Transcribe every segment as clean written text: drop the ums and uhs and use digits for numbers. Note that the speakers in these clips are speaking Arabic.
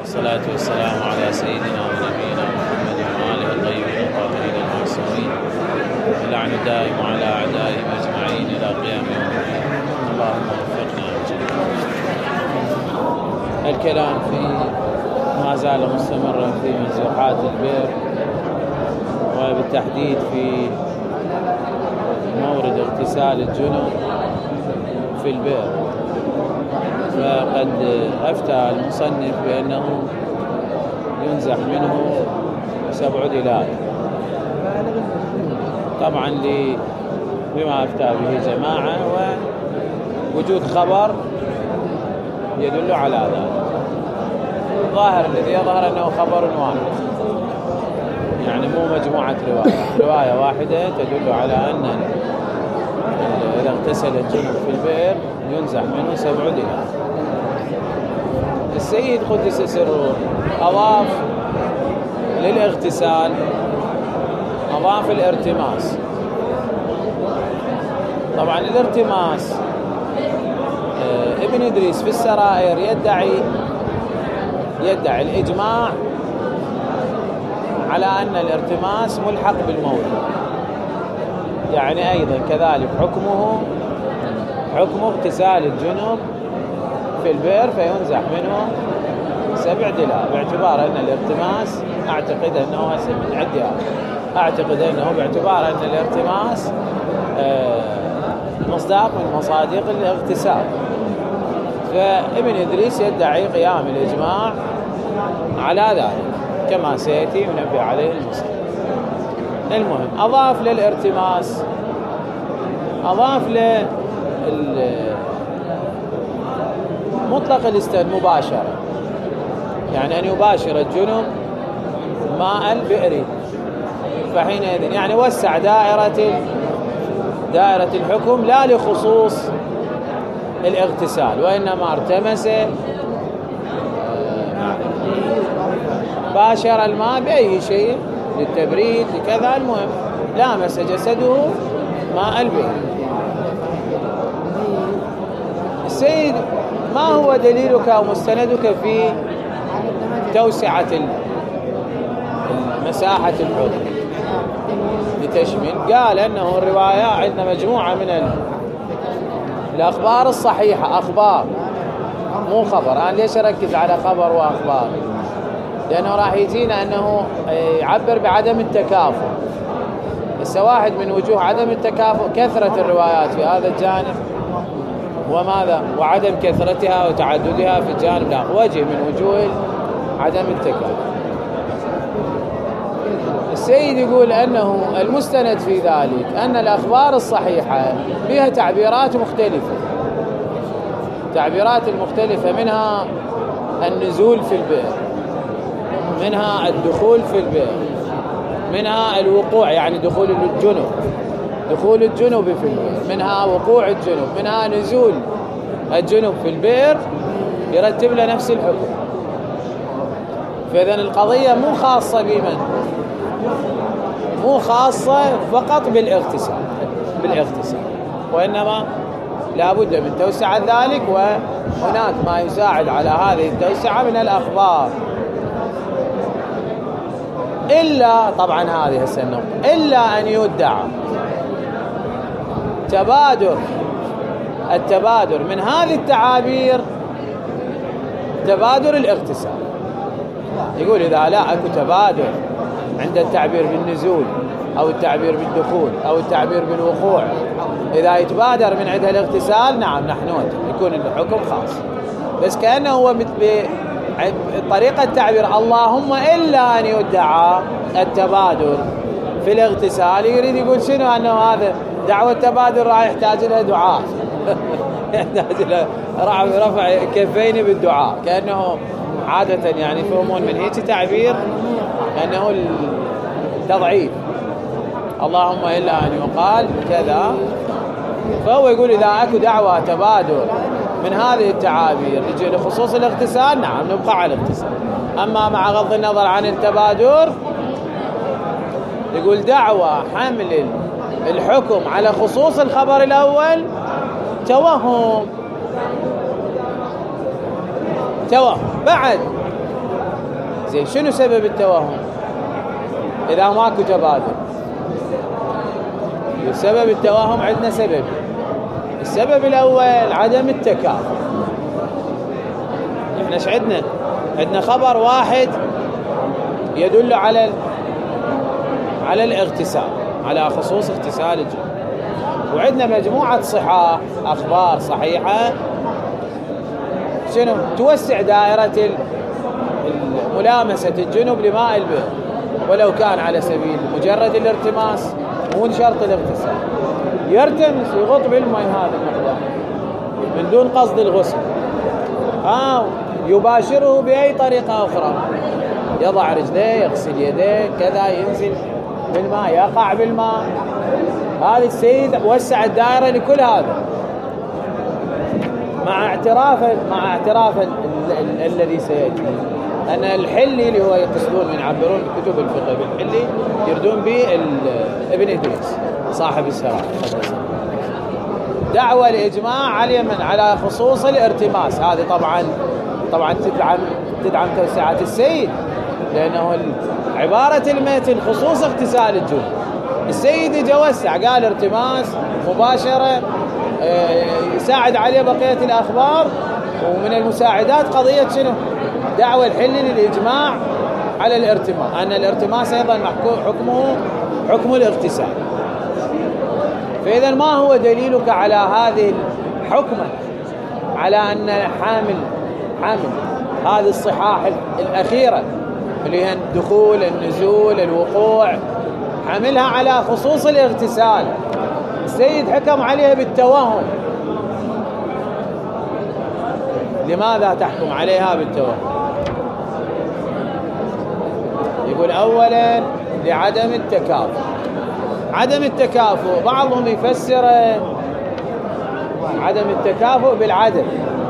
والصلاة والسلام على سيدنا ونبينا محمد وآله الطيبين الطاهرين المعصومين، اللعن الدائم على أعدائهم أجمعين إلى قيام يوم الدين. اللهم وفقنا جميعا. الكلام ما زال مستمرا في منزوحات البئر، وبالتحديد في مورد اغتسال الجنوب في البئر. فقد أفتى المصنف بأنه ينزح منه 7 دلال، طبعا بما أفتى به جماعة ووجود خبر يدل على ذلك. الظاهر الذي يظهر أنه خبر واحد، يعني مو مجموعة رواية واحدة تدل على أن إذا اغتسل الجنوب في البئر ينزح منه 7 دلال. السيد قدس سره أضاف للاغتسال أضاف الارتماس. طبعا الارتماس ابن إدريس في السرائر يدعي الإجماع على أن الارتماس ملحق بالمورد، يعني أيضا كذلك حكمه اغتسال الجنوب في البئر فينزح منه 7 دلال، باعتبار أن الارتماس أعتقد أنه باعتبار أن الارتماس مصداق من مصادق الاغتسال. فابن إدريس يدعي قيام الإجماع على ذلك كما سيأتي ينبه عليه المصنف. المهم أضاف للارتماس مطلق مباشرة، يعني أن يباشر الجنب ماء البئر، فحينئذ يعني وسع دائرة الحكم لا لخصوص الاغتسال، وإنما ارتمس باشر الماء بأي شيء للتبريد لكذا، المهم لامس جسده ماء البئر. السيد ما هو دليلك ومستندك في توسعة مساحة الحكم لتشمل؟ قال أنه الرواية عندنا مجموعة من الأخبار الصحيحة، أخبار مو خبر. أنا ليش أركز على خبر وأخبار؟ لأنه راح يجينا أنه يعبر بعدم التكافؤ. بس واحد من وجوه عدم التكافؤ كثرة الروايات في هذا الجانب، وعدم كثرتها وتعددها في الجانب الآخر، وجه من وجوه عدم التكافؤ. السيد يقول أنه المستند في ذلك أن الأخبار الصحيحة فيها تعبيرات مختلفة، تعبيرات المختلفة منها النزول في البئر، منها الدخول في البئر، منها الوقوع يعني دخول الجنوب في البئر، منها وقوع الجنوب، منها نزول الجنوب في البئر، يرتب له نفس الحكم. فإذن القضية مو خاصة فقط بالاغتسال، وإنما لا بد من توسعة ذلك، وهناك ما يساعد على هذه التوسعة من الأخبار. إلا طبعا هذه السنة إلا أن يدعى التبادر من هذه التعابير، تبادر الاغتسال. يقول إذا لا أكو تبادر عند التعبير بالنزول أو التعبير بالدخول أو التعبير بالوقوع، إذا يتبادر من عند الاغتسال نعم نحن يكون الحكم خاص. بس كأنه هو طريقة تعبير اللهم إلا أن يدعى التبادر في الاغتسال، يريد يقول شنو؟ أنه هذا دعوة التبادر راح يحتاج لها دعاء يحتاج لها رفع كفين بالدعاء، كأنه عادة يعني يفهمون من هيك تعبير أنه التضعيف، اللهم إلا أن يقال كذا. فهو يقول إذا أكو دعوة تبادر من هذه التعابير يجي لخصوص الاغتسال نعم نبقى على الاغتسال. أما مع غض النظر عن التبادر يقول دعوة حمل الحكم على خصوص الخبر الأول توهم. بعد زين شنو سبب التوهم إذا ماكو تبادل؟ سبب التوهم عندنا سبب. السبب الأول عدم التكافؤ. احنا ايش عندنا خبر واحد يدل على الاغتسال، على خصوص اغتسال الجنوب، وعندنا مجموعة صحاح أخبار صحيحة شنو توسع دائرة ملامسة الجنوب لماء البئر، ولو كان على سبيل مجرد الارتماس مو شرط الاغتسال، يرتمس يغط بالماء هذا المقدار من دون قصد الغسل، يباشره بأي طريقة أخرى، يضع رجليه، يغسل يديه، كذا، ينزل بالماء، يقع بالماء. هذا السيد وسع الدائرة لكل هذا، مع اعتراف الذي سيأتي أن الحلي اللي هو يقصدون من يعبرون بكتب الفقه بالحلي يردون به ابن إدريس صاحب السراج، دعوة الإجماع على خصوص الارتماس. هذه طبعا تدعم توسعة السيد، لأنه عبارة المتن خصوص اغتسال الجنوب. السيد يتوسع قال ارتماس مباشرة، يساعد عليه بقية الأخبار، ومن المساعدات قضية شنو؟ دعوة الحل للإجماع على الارتماس، أن الارتماس أيضا حكمه حكم الاغتسال. فإذا ما هو دليلك على هذه الحكمة، على أن حامل هذه الصحاح الأخيرة اللي هي الدخول، النزول، الوقوع، حملها على خصوص الاغتسال، السيد حكم عليها بالتوهم. لماذا تحكم عليها بالتوهم؟ يقول أولا لعدم التكافؤ. عدم التكافؤ بعضهم يفسر عدم التكافؤ بالعدد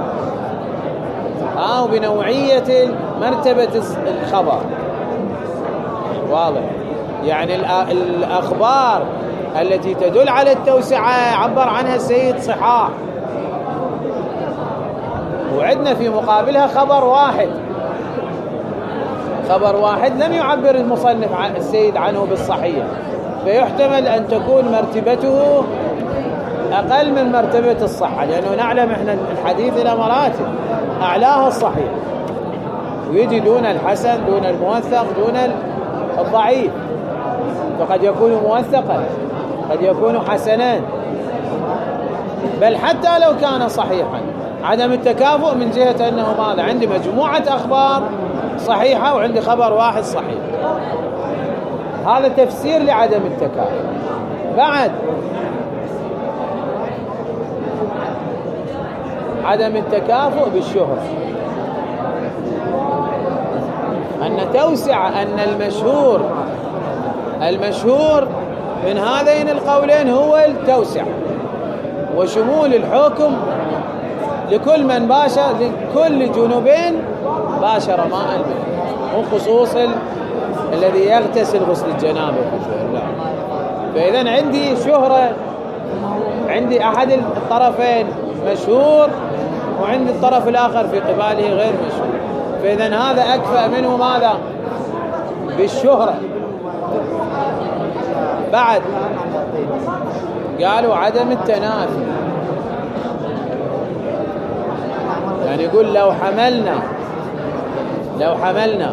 أو بنوعية مرتبة الخبر. واضح؟ يعني الأخبار التي تدل على التوسعة عبر عنها السيد صحاح، وعندنا في مقابلها خبر واحد لم يعبر المصنف عن السيد عنه بالصحيح، فيحتمل أن تكون مرتبته أقل من مرتبة الصحة، لأنه نعلم إحنا الحديث إلى مراتب، أعلاها الصحيح ويجي دون الحسن، دون الموثق، دون الضعيف، فقد يكون موثقا، قد يكون حسنا، بل حتى لو كان صحيحا. عدم التكافؤ من جهة أنه ماذا؟ عندي مجموعة أخبار صحيحة وعندي خبر واحد صحيح. هذا تفسير لعدم التكافؤ. بعد عدم التكافؤ بالشهرة، أن توسع، أن المشهور من هذين القولين هو التوسع وشمول الحكم لكل من باشر، لكل جنوبين باشر ماء البئر، وخصوص الذي يغتسل غسل الجنابة في شهر. فإذا عندي شهرة، عندي أحد الطرفين مشهور وعندي الطرف الآخر في قباله غير مشهور، فإذا هذا أكفأ منه ماذا؟ بالشهرة. بعد قالوا عدم التنافي، يعني يقول لو حملنا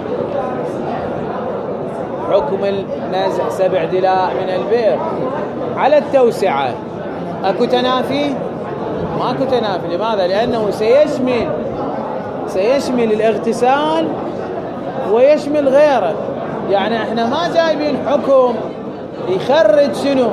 حكم النزع 7 دلاء من البئر على التوسعة، أكو تنافي؟ ماكو تنافي. لماذا؟ لأنه سيشمل الاغتسال ويشمل غيره. يعني احنا ما جايبين حكم يخرج شنو؟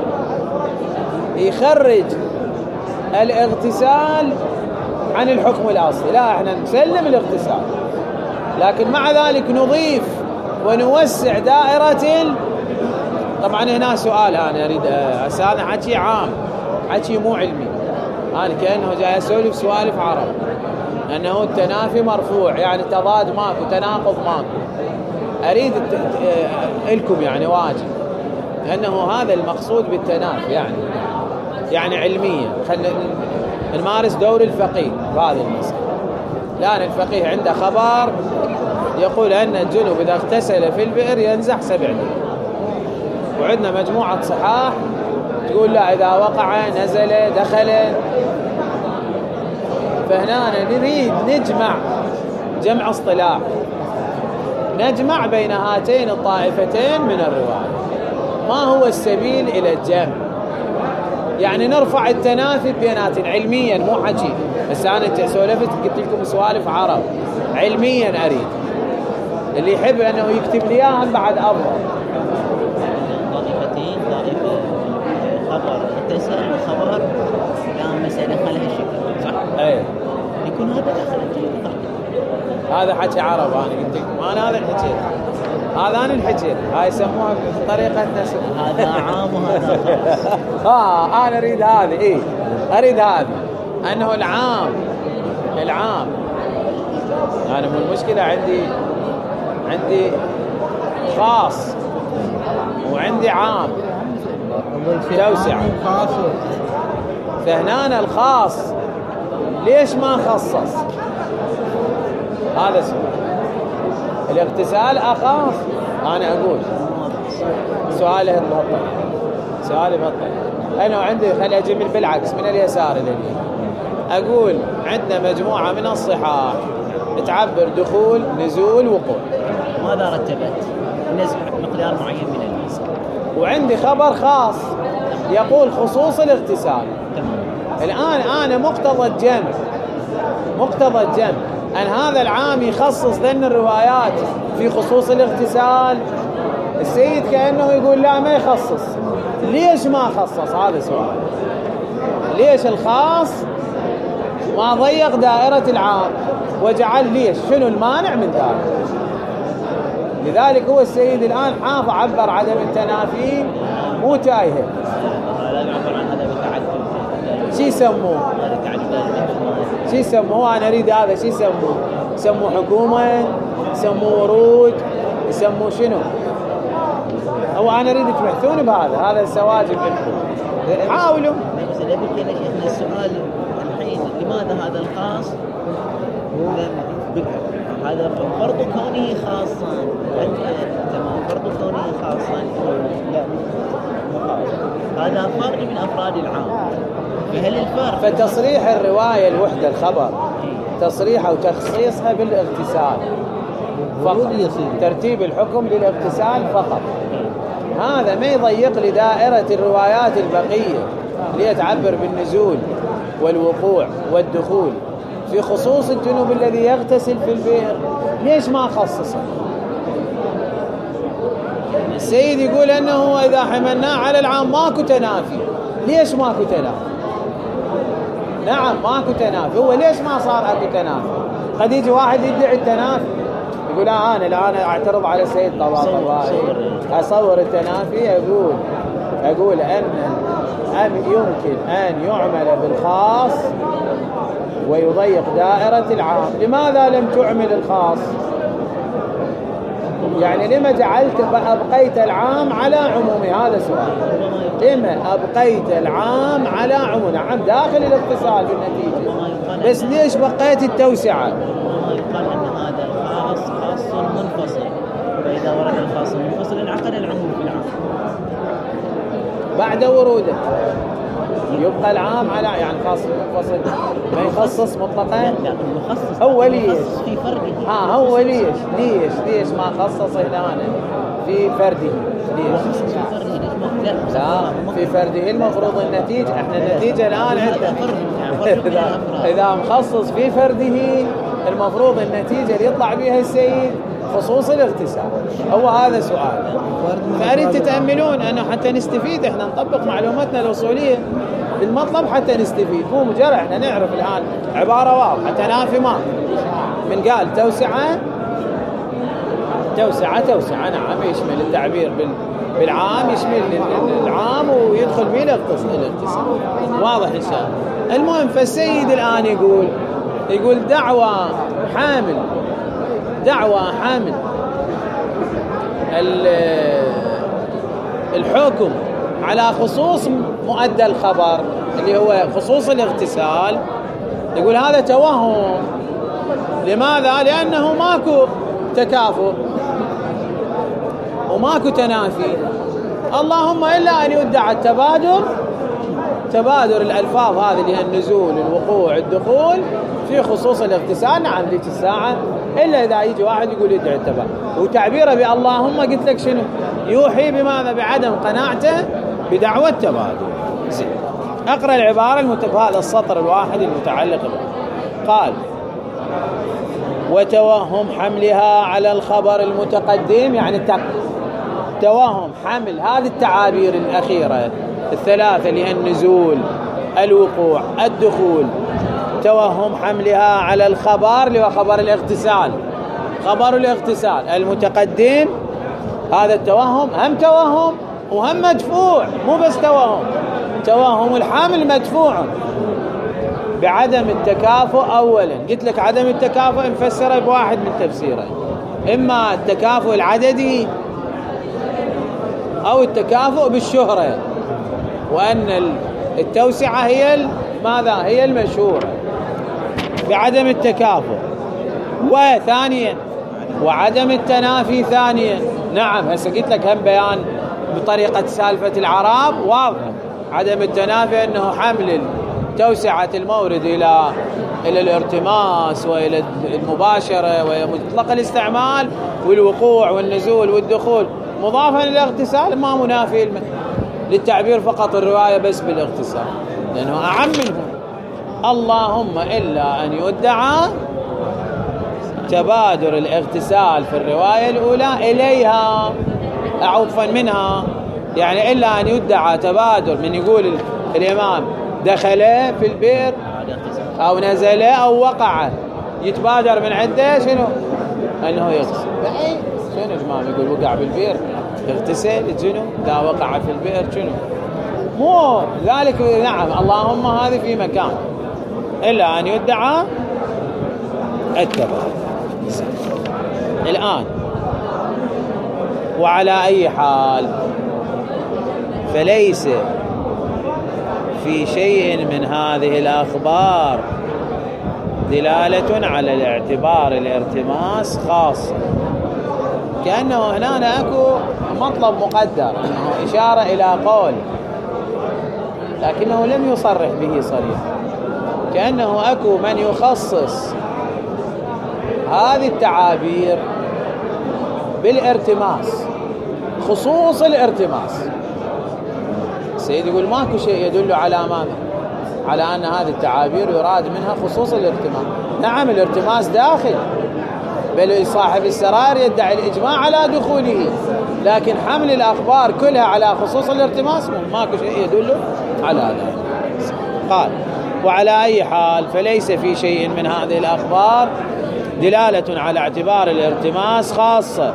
يخرج الاغتسال عن الحكم الأصلي، لا، احنا نسلم الاغتسال، لكن مع ذلك نضيف ونوسع دائرة. طبعا هنا سؤال، أنا أريد هذا حكي عام، حكي مو علمي، أنا كأنه جاي أسولف سوالف عرب، أنه التنافي مرفوع، يعني تضاد ماكو، تناقض ماكو. أريد لكم يعني واجب أنه هذا المقصود بالتنافي، يعني علميا خلينا نمارس دور الفقيه بهذه المسألة. الآن الفقيه عنده خبر يقول أن الجنوب إذا اغتسل في البئر ينزح 7 دين. وعندنا مجموعة صحاح تقول لا، إذا وقع نزل دخل. فهنا نريد نجمع جمع اصطلاح، نجمع بين هاتين الطائفتين من الرواية. ما هو السبيل إلى الجمع؟ يعني نرفع التنافي بيناتنا علميا، مو حكي. بس أنا سولفت قلت لكم سوالف عرب، علميا أريد. اللي يحب أنه يكتب لي إياها بعد أفضل. طائفتين، طائفة خبر اتصل وخبر لا مسألة خلها الشكل، صح؟ أي يكون هذا دخل الجيل. هذا حكي عرب. أنا قلت لكم أنا هذا الحكي، هذا أنا الحكي، هاي يسموها بطريقة نسب. هذا عام وهذا خاص. أنا أريد هذا. إيه أريد هذا، أنه العام أنا مو المشكلة. عندي خاص وعندي عام توسع. فهنا الخاص ليش ما خصص؟ هذا الاغتسال أخاف. أنا أقول سؤالي بهالطريقة. أنا عندي خلي أجيب بالعكس من اليسار إلى اليمين. أقول عندنا مجموعة من الصحاح تعبر دخول نزول وقوع. ماذا رتبت؟ نزع مقدار معين من الماء. وعندي خبر خاص يقول خصوص الاغتسال. الآن أنا مقتضى الجمع أن هذا العام يخصص لأن الروايات في خصوص الاغتسال. السيد كأنه يقول لا ما يخصص. ليش ما خصص؟ هذا سؤال. ليش الخاص ما ضيق دائرة العام وجعل؟ ليش؟ شنو المانع من ذلك؟ لذلك هو السيد الآن حافظ عبر عدم التنافي مو تايهه. لا يعبر عن هذا بتعدد. شو يسموه؟ أنا أريد هذا. شو يسموه حكومة، يسموه ورود، يسموه شنو؟ هو أنا أريد تبحثون بهذا. هذا السواجب لكم، حاولوا. بس اللي بقي لك إحنا السؤال الحين، لماذا هذا الخاص هذا فرض كونه خاصا؟ تمام، فرض كونه خاصا. لا، هذا فرد من أفراد العام. فهل الفرق فتصريح الرواية الوحدة الخبر تصريح أو تخصيصها بالاغتسال فقط، ترتيب الحكم للاغتسال فقط. هذا ما يضيق لدائرة الروايات البقية ليتعبر بالنزول والوقوع والدخول في خصوص الجنوب الذي يغتسل في البئر. ليش ما خصصه؟ السيد يقول أنه إذا حملناه على العام ماكو تنافي. ليش ماكو تنافي؟ نعم ماكو تنافي. هو ليش ما صار اكو تنافي؟ قد يجي واحد يدعي التنافي يقول أنا الآن أعترض على السيد طباطبائي أصور التنافي. أقول أن يمكن أن يعمل بالخاص ويضيق دائرة العام. لماذا لم تعمل الخاص؟ يعني لما أبقيت العام على عمومه؟ هذا سؤال. لما أبقيت العام على عمومه؟ نعم داخل الاتصال بالنتيجة، بس ليش بقيت التوسعة؟ يقال أن هذا الخاص خاص منفصل، فإذا ورد الخاص المنفصل انعقد العموم في العام بعد وروده. يبقى العام على يعني خاص منفصل ما يخصص مطلقا. لا المخصص هو ليش في فرده. هو ليش ما خصص هنا في فرده؟ ليش؟ لا في فرده المفروض النتيجة. احنا النتيجة الآن إذا مخصص في فرده المفروض النتيجة اللي يطلع بها السيد خصوص الاغتسال. هو هذا سؤال. فأريد تتأملون أنه حتى نستفيد، احنا نطبق معلوماتنا الأصولية بالمطلب حتى نستفيد. مو مجرد احنا نعرف الآن عبارة واضحة تنافي ما من قال توسعة نعم يشمل التعبير بالعام، يشمل العام ويدخل به الاغتسال. واضح إن شاء الله. المهم فالسيد الآن يقول دعوى حامل الحكم على خصوص مؤدى الخبر اللي هو خصوص الاغتسال. يقول هذا توهم. لماذا؟ لأنه تكافؤ وماكو تنافي، اللهم إلا أن يدعى التبادر، تبادر الألفاظ هذه اللي هي النزول الوقوع الدخول في خصوص الاغتسال. نعم ذيك الساعة إلا إذا يجي واحد يقول يدعي التبادر، وتعبيره باللهم قلت لك شنو يوحي بماذا؟ بعدم قناعته بدعوة التبادر. زين أقرأ العبارة المتبهة السطر الواحد المتعلق به. قال وتوهم حملها على الخبر المتقدم، يعني توهم حمل هذه التعابير الأخيرة الثلاثة اللي هي النزول الوقوع الدخول، توهم حملها على الخبر اللي هو خبر الاغتسال، خبر الاغتسال المتقدم. هذا التوهم هم توهم وهم مدفوع، مو بس توهم الحامل مدفوع بعدم التكافؤ. أولا قلت لك عدم التكافؤ مفسره بواحد من تفسيره، إما التكافؤ العددي أو التكافؤ بالشهرة، وأن التوسعة هي ماذا؟ هي المشهورة بعدم التكافؤ. وثانيا وعدم التنافي ثانيا. نعم هسه قلت لك هم بيان بطريقة سالفة العرب واضح. عدم التنافي أنه حمل توسعة المورد إلى الارتماس وإلى المباشرة ومطلق الاستعمال والوقوع والنزول والدخول مضافا للاغتسال ما منافي للتعبير فقط الرواية بس بالاغتسال، لأنه أعم منه. اللهم إلا أن يدعى تبادر الاغتسال في الرواية الأولى إليها عطفا منها، يعني إلا أن يدعى تبادر من يقول الإمام دخل في البئر أو نزل أو وقع، يتبادر من عنده شنو؟ أنه يغتسل. شنو الإمام يقول وقع بالبئر يغتسل؟ شنو؟ لا وقع في البئر شنو؟ مو ذلك. نعم اللهم هذه في مكان إلا أن يدعى التبادر. الآن وعلى أي حال فليس في شيء من هذه الأخبار دلالة على الاعتبار الارتماس خاصة، كأنه هنا أكو مطلب مقدر، أنه إشارة إلى قول لكنه لم يصرح به صريحا، كأنه أكو من يخصص هذه التعابير بالارتماس، خصوص الارتماس. السيد يقول ماكو شيء يدل على ماذا؟ على أن هذه التعابير يراد منها خصوص الارتماس. نعم الارتماس داخل، بل صاحب السرائر يدعي الإجماع على دخوله، لكن حمل الأخبار كلها على خصوص الارتماس ماكو شيء يدل على ذلك. قال وعلى أي حال فليس في شيء من هذه الأخبار دلالة على اعتبار الارتماس خاصة،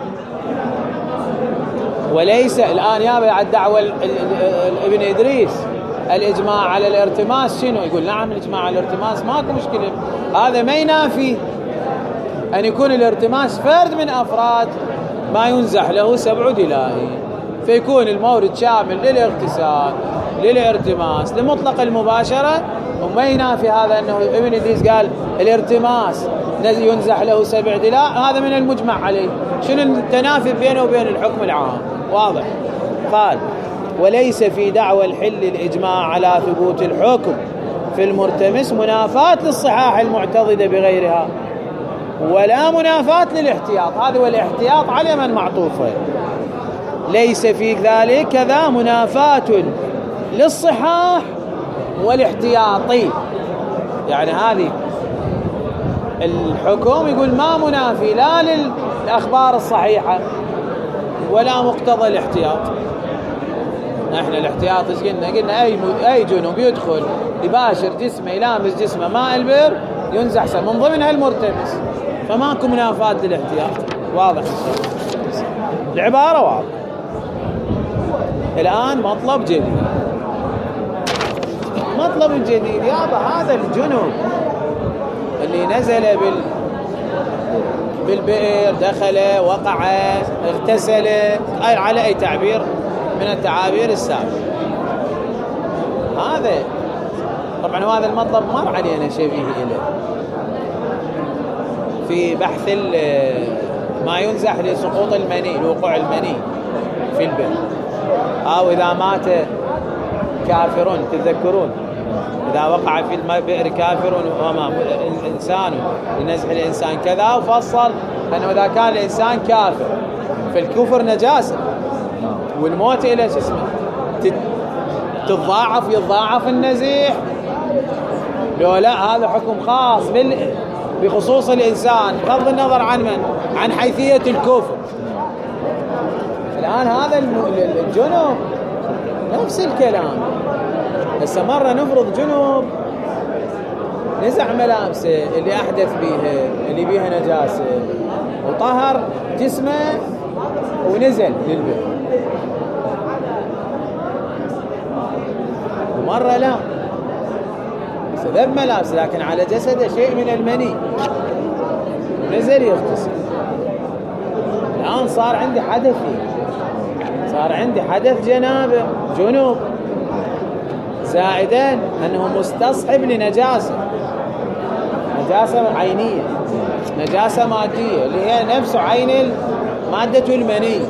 وليس الآن يابا على الدعوة ابن إدريس الإجماع على الارتماس شنو؟ يقول نعم الإجماع على الارتماس ماكو مشكلة، هذا ما ينافي أن يكون الارتماس فرد من أفراد ما ينزح له 7 دلائل، فيكون المورد شامل للاغتسال للارتماس لمطلق المباشرة، وما ينافي هذا أنه ابن إدريس قال الارتماس ينزح له 7 دلاء، هذا من المجمع عليه. شنو التنافي بينه وبين الحكم العام؟ واضح. قال وليس في دعوى الحل الإجماع على ثبوت الحكم في المرتمس منافاة للصحاح المعتضدة بغيرها، ولا منافاة للاحتياط، هذا والاحتياط على من معطوفه. ليس في ذلك كذا منافاة للصحاح والاحتياطي، يعني هذه الحكم يقول ما منافي لا للأخبار الصحيحة ولا مقتضى الاحتياط. احنا الاحتياط ايش قلنا؟ اي جنوب يدخل يباشر جسمه يلامس جسمه ماء البئر ينزح من ضمنها المرتمس، فماكو منافاة للاحتياط. واضح العبارة واضح. الآن مطلب جديد، مطلب الجديد يابا هذا الجنوب اللي نزل بالبئر دخل وقع اغتسل على أي تعبير من التعابير السابقة، هذا طبعا هذا المطلب مر علينا شبيه إليه في بحث ما ينزح لسقوط المني، لوقوع المني في البئر. أو إذا مات كافر، تذكرون إذا وقع في البئر كافر وما إنسان لنزح الإنسان كذا، وفصل أنه إذا كان الإنسان كافر فالكفر نجاسة، والموت إلى شو اسمه يتضاعف النزيح. لو لا، هذا حكم خاص بخصوص الإنسان بغض النظر عن من، عن حيثية الكفر. الآن هذا الجنوب نفس الكلام. هسه مرة نفرض جنوب نزع ملابسه اللي أحدث بيها، اللي بيها نجاسة، وطهر جسمه ونزل للبئر. ومرة لا، ذب ملابس لكن على جسده شيء من المني ونزل يغتسل. الآن صار عندي حدث جنابه، جنوب، زائدا أنه مستصحب لنجاسة، نجاسة عينية، نجاسة مادية اللي هي نفس عين مادة المني.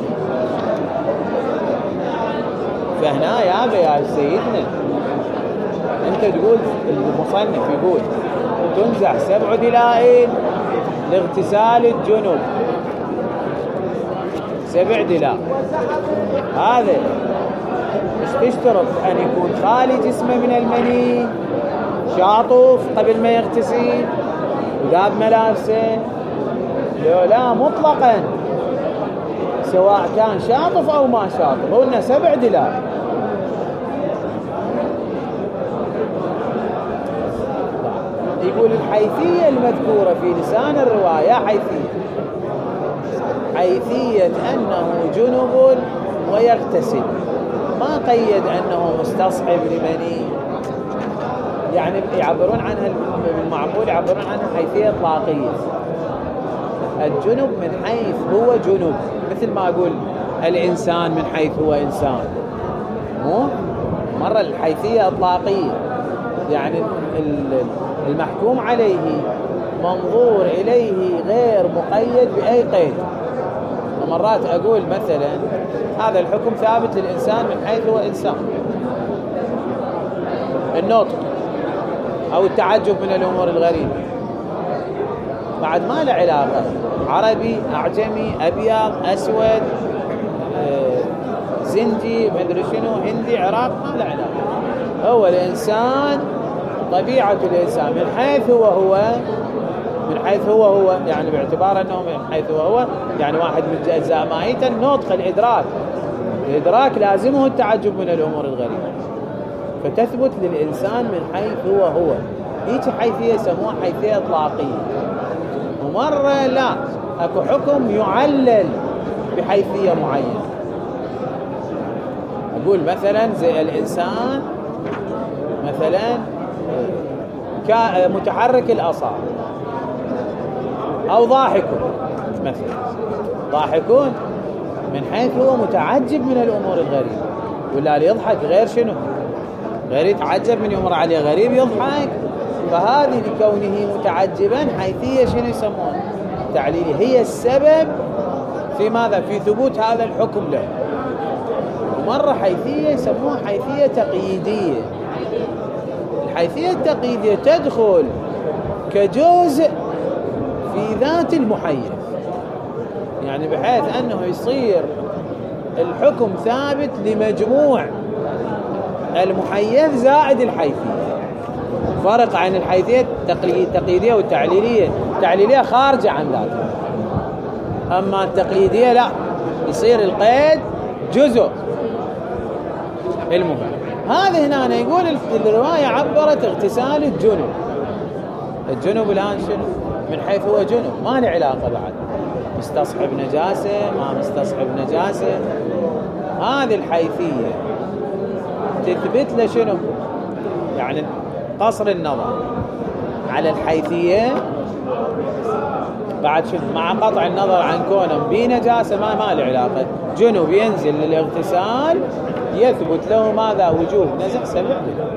فهنا يا سيدنا أنت تقول، المصنف يقول تنزح 7 دلائل لاغتسال الجنوب، 7 دلائل. هذا تشترط أن يكون خالي جسمه من المني، شاطف قبل ما يغتسل، وذاب ملابسه. لو لا، مطلقا سواء كان شاطف أو ما شاطف، قلنا 7 دلائل. يقول الحيثية المذكورة في لسان الرواية حيثية أنه جنب ويغتسل، ما قيد أنه مستصحب لمني. يعني يعبرون عنها بالمعقول، يعبرون عنها حيثية إطلاقية. الجنب من حيث هو جنب، مثل ما أقول الإنسان من حيث هو إنسان، مو مرة الحيثية إطلاقية، يعني المحكوم عليه منظور إليه غير مقيد بأي قيد. ومرات أقول مثلا هذا الحكم ثابت للإنسان من حيث هو إنسان، النطق أو التعجب من الأمور الغريبة، بعد ما له علاقة عربي، أعجمي، أبيض، أسود، زنجي، مدري شنو، هندي، عراق، ما له علاقة. هو الإنسان، طبيعة الإنسان من حيث هو يعني باعتبار أنه من حيث هو يعني واحد من أجزاء ماهيته النطق، الإدراك لازمه التعجب من الأمور الغريبة، فتثبت للإنسان من حيث هو. هيك حيثية يسموها حيثية إطلاقية. ومرة لا، أكو حكم يعلل بحيثية معينة. أقول مثلا زي الإنسان مثلا متحرك الأصابع، أو ضاحكون مثلا، ضاحكون من حيث هو متعجب من الأمور الغريبة، ولا يضحك غير شنو، غير يتعجب من يمر عليه غريب يضحك. فهذه لكونه متعجبا حيثية شنو يسمون تعليلية، هي السبب في ماذا، في ثبوت هذا الحكم له. ومرة حيثية يسموها حيثية تقييدية. الحيثية التقييدية تدخل كجزء في ذات المحيث، يعني بحيث أنه يصير الحكم ثابت لمجموع المحيث زائد الحيثية. فرق عن الحيثية التقييدية والتعليلية، التعليلية خارجة عن ذاتها، أما التقييدية لا، يصير القيد جزء. المهم هذا هنا يقول الرواية عبرت اغتسال الجنب الآن شنو من حيث هو جنب، ما له علاقة بعد مستصحب نجاسة ما مستصحب نجاسة. هذه الحيثية تثبت له شنو، يعني قصر النظر على الحيثية بعد شنو، مع قطع النظر عن كونه بنجاسة ما له علاقة، جنب ينزل للاغتسال يثبت له ماذا، وجوب نزع 7 دلائل.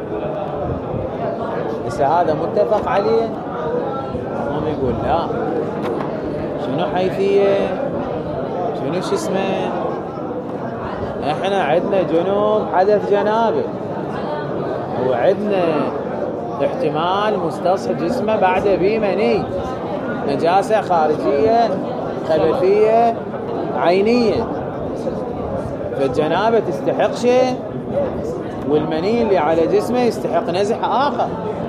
بس هذا متفق عليه. هم يقول لا، شنو حيثية؟ شنو شو اسمه؟ احنا عندنا جنوب حدث جنابه، وعندنا احتمال مستصحب جسمه بعد بمني، نجاسة خارجية خبثية عينية، فالجنابة تستحق شيء والمني اللي على جسمه يستحق نزح آخر.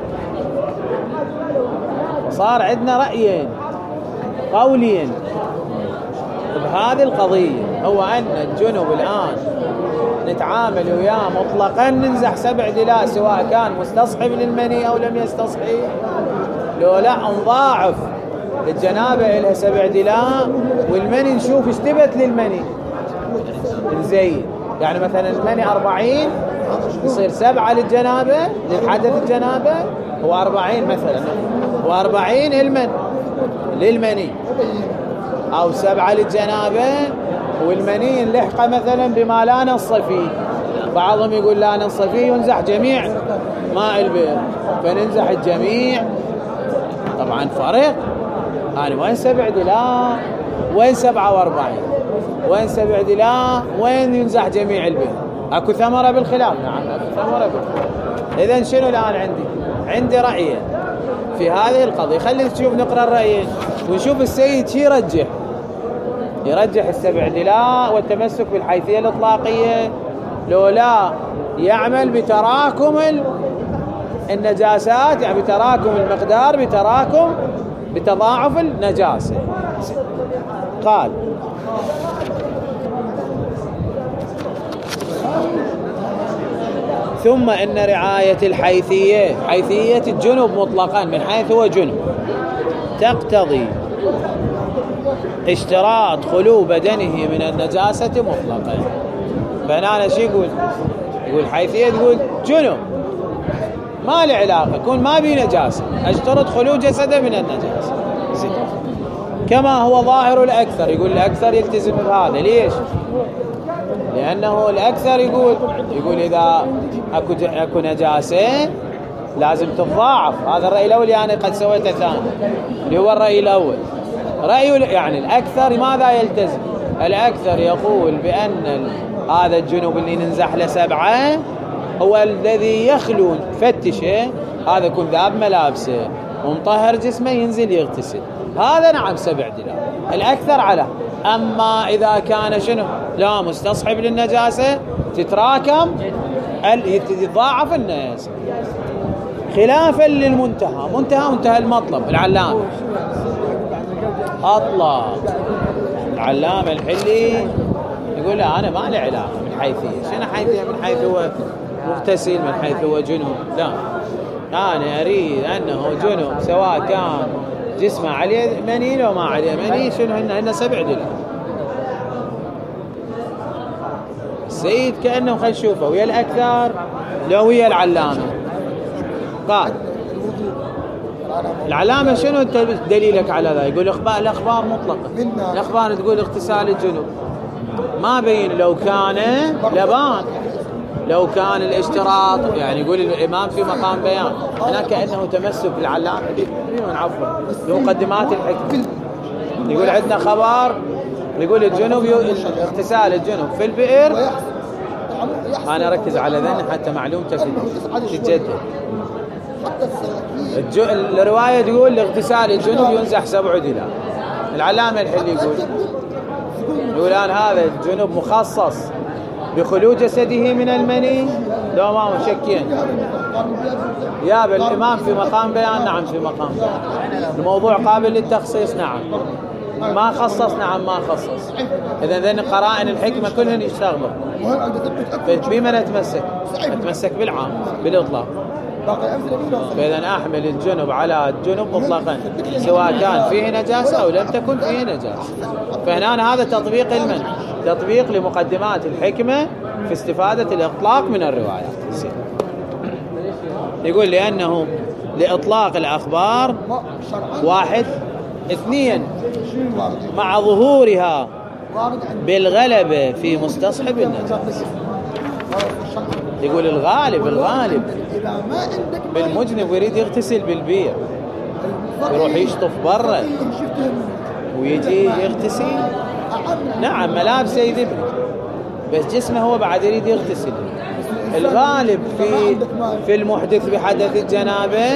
صار عندنا رأيين قوليين بهذه القضية، هو أن الجنوب الآن نتعامل وياه مطلقا ننزح 7 دلاء سواء كان مستصحب للمني أو لم يستصحب، لو لا نضاعف الجنابة إلها 7 دلاء والمني نشوف اشتبت للمني نزيد، يعني مثلا المني 40 يصير 7 للجنابة للحدث الجنابة هو 40 مثلا، و40 للمني، أو 7 للجنابة والمني نلحقه مثلا بما لا نص فيه. بعضهم يقول لا نص فيه ينزح جميع ماء البئر، فننزح الجميع. طبعا فرق، أنا وين 7 دلاء وين 47، وين 7 دلاء وين ينزح جميع البئر؟ اكو ثمرة بالخلاف. نعم اكو ثمرة بالخلاف. اذا شنو الان عندي رأيين في هذه القضية. خلينا نشوف نقرأ الرأيين ونشوف السيد شي يرجح 7 دلاء والتمسك بالحيثية الإطلاقية، لو لا يعمل بتراكم النجاسات، يعني بتراكم المقدار بتضاعف النجاسة. قال ثم إن رعاية الحيثية، حيثية الجنب مطلقا من حيث هو جنب، تقتضي اشتراط خلو بدنه من النجاسة مطلقا. فهنا شو يقول حيثية، تقول جنب ما له علاقة، يكون ما بي نجاسة، اشترط خلو جسده من النجاسة كما هو ظاهر الأكثر. يقول الأكثر يلتزم بهذا. ليش؟ لأنه الأكثر يقول إذا أكو نجاسة لازم تتضاعف. هذا الرأي الأول، يعني قد سويته ثاني اللي هو الرأي الأول. رأي يعني الأكثر ماذا يلتزم؟ الأكثر يقول بأن هذا الجنوب اللي ننزح له 7 هو الذي يخلو فتشه، هذا يكون ذاب ملابسه ومطهر جسمه ينزل يغتسل، هذا نعم 7 دلاء الأكثر على. أما إذا كان شنو لا مستصحب للنجاسة تتراكم يتضاعف الناس، خلافا للمنتهى. منتهى المطلب العلامة أطلق العلامة الحلي يقول لا أنا ما لي علاقة من حيثية. شنو حيثية؟ من حيث هو مغتسل، من حيث هو جنوب. لا، أنا أريد أنه جنوب سواء كان جسمه عليه مني لو ما عليه مني، شنو هن 7 دلاء. السيد كأنه خل نشوفه ويا الأكثر لو ويا العلامة. قال العلامة شنو دليلك على ذا؟ يقول الأخبار مطلقة، الأخبار تقول اغتسال الجنوب ما بين، لو كان لبان، لو كان الاشتراط، يعني يقول الإمام في مقام بيان. هناك كأنه تمسك بالعلامة عفوا بمقدمات الحكم. يقول عندنا خبر يقول الجنوب اغتسال الجنوب في البئر. أنا أركز على ذن حتى معلومتك تتجدد. الرواية تقول اغتسال الجنوب ينزح 7 دلاء. العلامة الحلي يقول الآن هذا الجنوب مخصص بخلو جسده من المني، لو ما مشكين يا بالإمام في مقام بيان. نعم في مقام بيان. الموضوع قابل للتخصيص. نعم ما خصص. نعم ما خصص. إذا ذن قرائن الحكمة كلهن يشتغلوا. بما نتمسك بالعام بالإطلاق. فإذا أحمل الجنب على الجنب مطلقا سواء كان فيه نجاسة أو لم تكن فيه نجاسة. فهنا هذا تطبيق المنع، تطبيق لمقدمات الحكمة في استفادة الإطلاق من الروايات. يقول لأنه لإطلاق الأخبار 1 2 مع ظهورها بالغلبة في مستصحب النجاسة. يقول الغالب بالمجنب ويريد يغتسل بالبير، يروح يشطف برا ويجي يغتسل. نعم ملابسه يذبل بس جسمه هو بعد يريد يغتسل. الغالب في المحدث بحدث الجنابه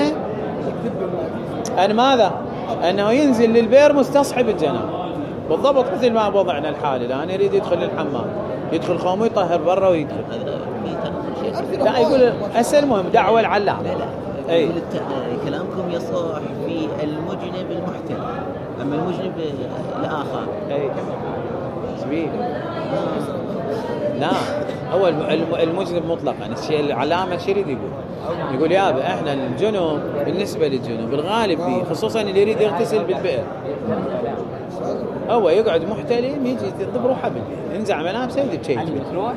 أن ماذا؟ أنه ينزل للبئر مستصحب الجنابه بالضبط مثل ما وضعنا الحالي الآن. يريد يدخل الحمام يدخل خومه يطهر برا ويدخل. لا يقول هسه المهم دعوة العلامة. أي كلامكم يصح في المجنب المحتل، أما المجنب الآخر أي سبيل لا هو المجنب مطلقا. الشيء العلامة شو يريد يقول يابا احنا الجنوب بالنسبة للجنوب الغالب فيه خصوصا اللي يريد يغتسل بالبئر هو يقعد محتلم يجي يضرب روحه بالبئر ينزع ملابسه يذب شيء تروح.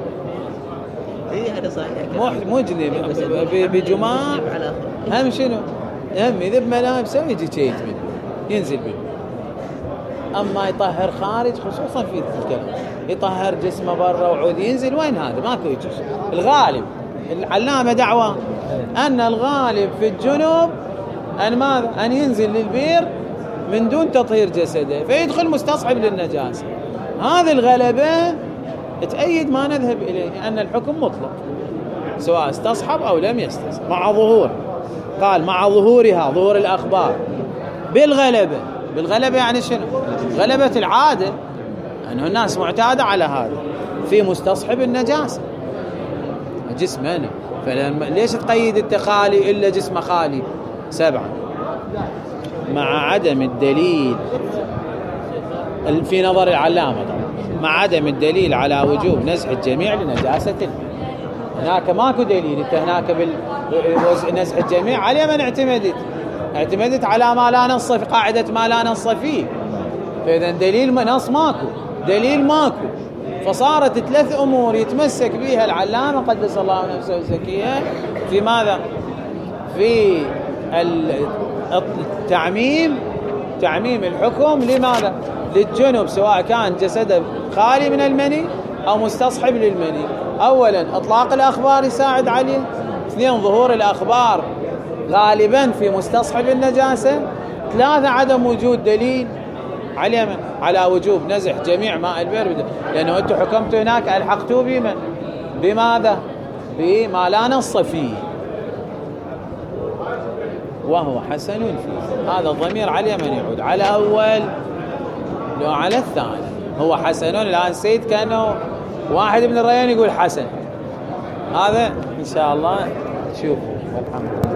هذا صحيح مجنب بجماع هم شنو هم يذب ملابسه ويجي شيء ينزل بالبئر. أما يطهر خارج خصوصا في الكلام يطهر جسمه برا وعود ينزل وين هذا ماكو يجوز. الغالب العلامة دعوة أن الغالب في الجنوب أن ماذا أن ينزل للبير من دون تطهير جسده فيدخل مستصحب للنجاسة. هذه الغلبة تأيد ما نذهب إليه أن الحكم مطلق سواء استصحب أو لم يستصحب مع ظهور قال مع ظهورها ظهور الأخبار بالغلبة يعني شنو؟ غلبة العادة أنه الناس معتادة على هذا في مستصحب النجاسة جسمنا. فليش تقيد التخالي إلا جسم خالي 7 مع عدم الدليل في نظر العلامة مع عدم الدليل على وجوب نزح الجميع لنجاسة. هناك ماكو دليل انت هناك نزح الجميع على من اعتمدت على ما لا نص في قاعدة ما لا نص فيه. فإذا دليل نص ماكو فصارت 3 أمور يتمسك بها العلامة قدس الله نفسه الزكية في ماذا؟ في تعميم الحكم لماذا؟ للجنب سواء كان جسده خالي من المني أو مستصحب للمني. أولا إطلاق الأخبار يساعد عليه. 2 ظهور الأخبار غالبا في مستصحب النجاسة. 3 عدم وجود دليل على وجوب نزح جميع ماء البئر لأنه أنتم حكمتوا هناك ألحقتوا بمن؟ بماذا؟ بما لا نص فيه وهو حسن فيه. هذا الضمير على من يعود؟ على أول لو على الثاني. هو حسن الآن سيد كأنه واحد من الريان يقول حسن. هذا إن شاء الله نشوفه. الحمد لله.